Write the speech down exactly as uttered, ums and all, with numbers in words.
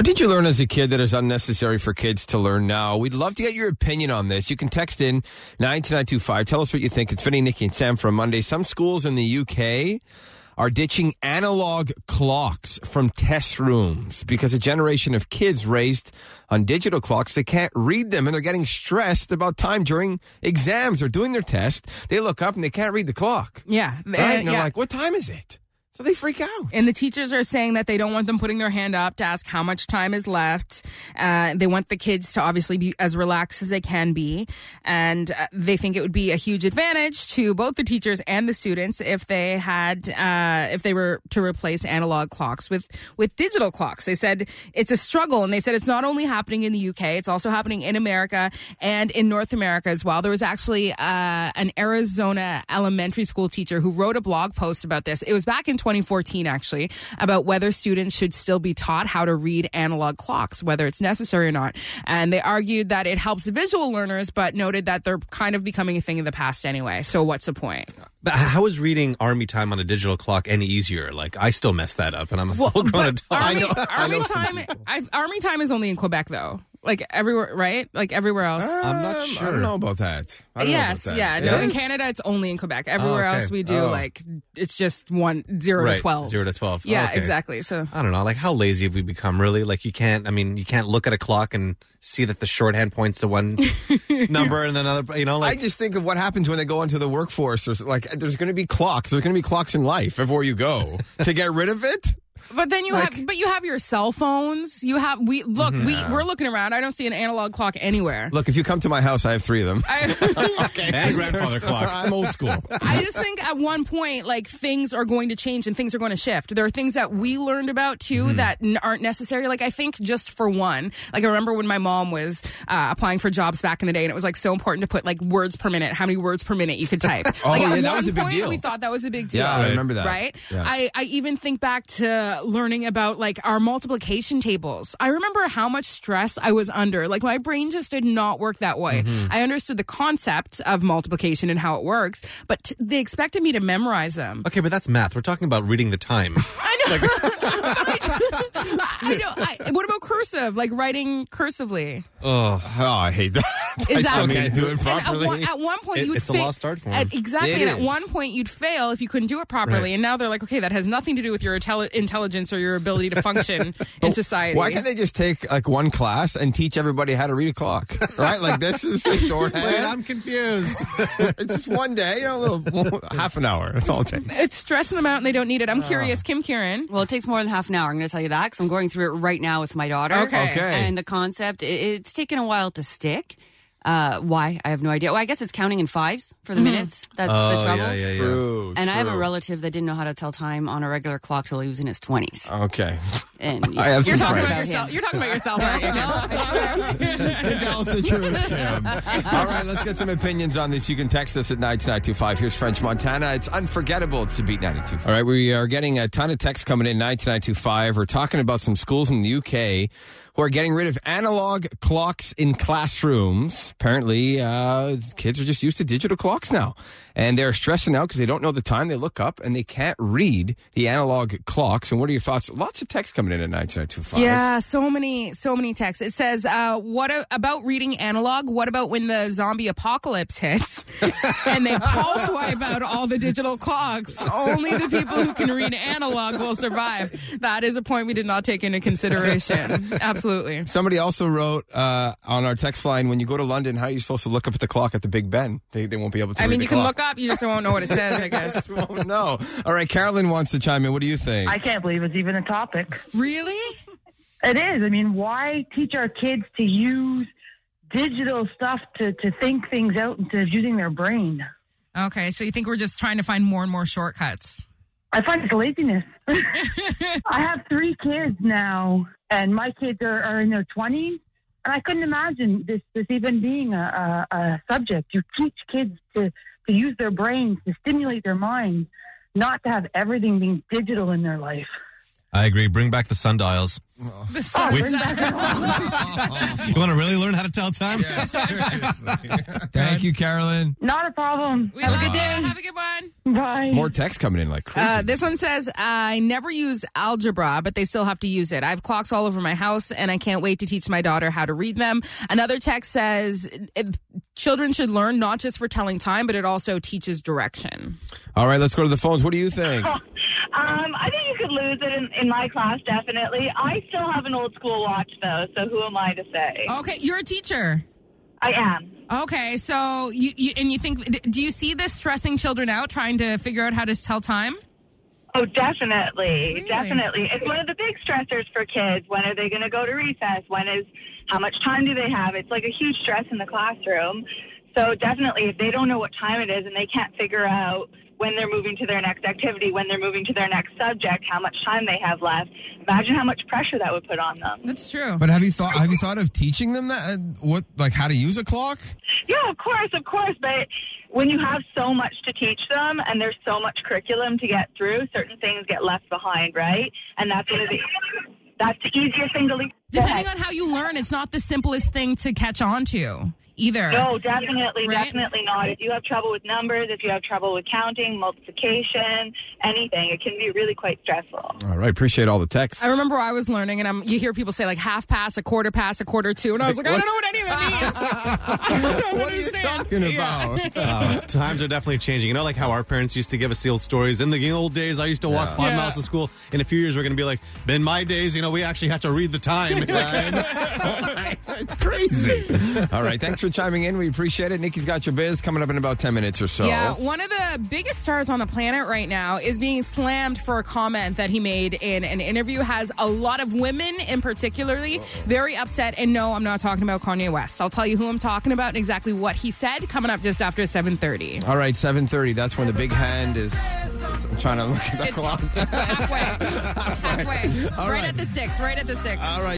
What did you learn as a kid that is unnecessary for kids to learn now? We'd love to get your opinion on this. You can text in nine two nine two five. Tell us what you think. It's Vinny, Nikki, and Sam from Monday. Some schools in the U K are ditching analog clocks from test rooms because a generation of kids raised on digital clocks, they can't read them and they're getting stressed about time during exams or doing their test. They look up and they can't read the clock. Yeah. Right? And, and they're yeah. like, what time is it? So they freak out. And the teachers are saying that they don't want them putting their hand up to ask how much time is left. Uh, they want the kids to obviously be as relaxed as they can be. And uh, they think it would be a huge advantage to both the teachers and the students if they had, uh, if they were to replace analog clocks with, with digital clocks. They said it's a struggle. And they said it's not only happening in the U K, it's also happening in America and in North America as well. There was actually uh, an Arizona elementary school teacher who wrote a blog post about this. It was back in twenty fourteen, actually, about whether students should still be taught how to read analog clocks, whether it's necessary or not. And they argued that it helps visual learners, but noted that they're kind of becoming a thing of the past anyway. So what's the point? But how is reading army time on a digital clock any easier? Like, I still mess that up, and I'm a Well, full-grown adult. Army, I know, I army know some time, people. I, army time is only in Quebec, though. Like everywhere, right? Like everywhere else. I'm not Um, I sure. don't know about that. I don't Yes, know about yeah. that. No, in Canada, it's only in Quebec. Everywhere Oh, okay. else, we do Oh. like it's just one zero Right, to twelve. zero to twelve. Yeah, Oh, okay. exactly. So I don't know. Like, how lazy have we become, really? Like, you can't, I mean, you can't look at a clock and see that the shorthand points to one number and another, you know, like. I just think of what happens when they go into the workforce. There's like, there's going to be clocks. There's going to be clocks in life everywhere you go. To get rid of it? But then you Like- have, but you have your cell phones. You have we look. We we're looking around. I don't see an analog clock anywhere. Look, if you come to my house, I have three of them. I, Okay. And grandfather clock. I'm old school. I just think at one point, like things are going to change and things are going to shift. There are things that we learned about too that n- aren't necessary. Like I think just for one, like I remember when my mom was uh, applying for jobs back in the day, and it was like so important to put like words per minute, how many words per minute you could type. Oh, like, yeah, at that one was a big point, deal. We thought that was a big deal. Yeah, I remember that. Right? Yeah. I, I even think back to learning about like our multiplication tables. I remember how much stress I was under. Like my brain just did not work that way. I understood the concept of multiplication and how it works, but t- they expected me to memorize them. Okay, but that's math. We're talking about reading the time. I know. I know. I, what about cursive? Like writing cursively? Oh, Oh, I hate that. Is I that still can't do it And at properly. one, at one point, It- you'd it's a fa- lost art form. At, exactly. It and at is. one point, you'd fail if you couldn't do it properly. Right. And now they're like, okay, that has nothing to do with your intelli- intelligence or your ability to function in society. Why can't they just take like one class and teach everybody how to read a clock? Right? Like this is the Wait, shorthand. I'm confused. It's just one day, you know, a little half an hour. That's all it takes. It's stressing them out and they don't need it. I'm curious, Kim Kieran. Well, it takes more than half an hour. I'm going to tell you that because I'm going through it right now with my daughter. Okay. Okay. And the concept, it, it's taken a while to stick. Uh, why? I have no idea. Well, I guess it's counting in fives for the minutes. That's oh, the trouble. yeah, yeah, yeah. True. And I have a true. relative that didn't know how to tell time on a regular clock till he was in his twenties. Okay. And I have You're some talking friends. about yourself. You're talking about yourself, aren't you? No, I swear. Tell us the truth, Kim. All right, let's get some opinions on this. You can text us at nine two nine two five. Here's French Montana. It's unforgettable. It's a Beat ninety-two. All right, we are getting a ton of texts coming in, nine two nine two five. We're talking about some schools in the U K who are getting rid of analog clocks in classrooms. Apparently, uh, kids are just used to digital clocks now. And they're stressing out because they don't know the time. They look up and they can't read the analog clocks. And what are your thoughts? Lots of texts coming in at nine two nine two five. Yeah, so many, so many texts. It says, uh, "What a- about reading analog? What about when the zombie apocalypse hits and they pulse wipe out all the digital clocks? Only the people who can read analog will survive." That is a point we did not take into consideration. Absolutely. Somebody also wrote uh, on our text line, when you go to London, how are you supposed to look up at the clock at the Big Ben? They, they won't be able to I read mean, the you can clock. look up, you just won't know what it says, I guess. Oh, no. All right, Carolyn wants to chime in. What do you think? I can't believe it's even a topic. Really? It is. I mean, why teach our kids to use digital stuff to, to think things out instead of using their brain? Okay, so you think we're just trying to find more and more shortcuts? I find it's laziness. I have three kids now, and my kids are, are in their twenties, and I couldn't imagine this, this even being a, a, a subject. You teach kids to, to use their brains, to stimulate their minds, not to have everything being digital in their life. I agree. Bring back the sundials. The sun- You want to really learn how to tell time? Yeah, seriously. Thank you, Carolyn. Not a problem. We Have a love good you. day. Have a good one. Bye. More texts coming in like crazy. Uh, this one says, I never use algebra, but they still have to use it. I have clocks all over my house, and I can't wait to teach my daughter how to read them. Another text says, it, children should learn not just for telling time, but it also teaches direction. All right, let's go to the phones. What do you think? Um, I think you could lose it in, in my class, definitely. I still have an old school watch, though, so who am I to say? Okay, you're a teacher. I am. Okay, so you, you and you think, do you see this stressing children out, trying to figure out how to tell time? Oh, definitely. Really? Definitely. It's one of the big stressors for kids. When are they going to go to recess? When is, how much time do they have? It's like a huge stress in the classroom. So definitely, if they don't know what time it is and they can't figure out when they're moving to their next activity, when they're moving to their next subject, how much time they have left, imagine how much pressure that would put on them. That's true. But have you thought have you thought of teaching them that? Uh, what like how to use a clock? Yeah, of course, of course. But when you have so much to teach them and there's so much curriculum to get through, certain things get left behind, right? And that's one of the that's the easiest thing to leave. Depending on how you learn, it's not the simplest thing to catch on to either. No, definitely, Right? definitely not. If you have trouble with numbers, if you have trouble with counting, multiplication, anything, it can be really quite stressful. All right, appreciate all the texts. I remember I was learning, and I'm, you hear people say like half pass, a quarter pass, a quarter two, and I was like, I don't know what any of that means. I don't What are you understand. talking about? Uh, times are definitely changing. You know, like how our parents used to give us the old stories. In the old days, I used to walk Yeah. five Yeah. miles to school. In a few years, we're going to be like, in my days, you know, we actually have to read the time. It's crazy. All right, thanks for chiming in. We appreciate it. Nikki's got your biz coming up in about ten minutes or so. Yeah, one of the biggest stars on the planet right now is being slammed for a comment that he made in an interview. Has a lot of women, in particularly, very upset. And no, I'm not talking about Kanye West. I'll tell you who I'm talking about and exactly what he said coming up just after seven thirty. All right, seven thirty. That's when the big hand is. I'm trying to look at the It's clock. halfway. Halfway. All right right. at the six. Right at the six. All right.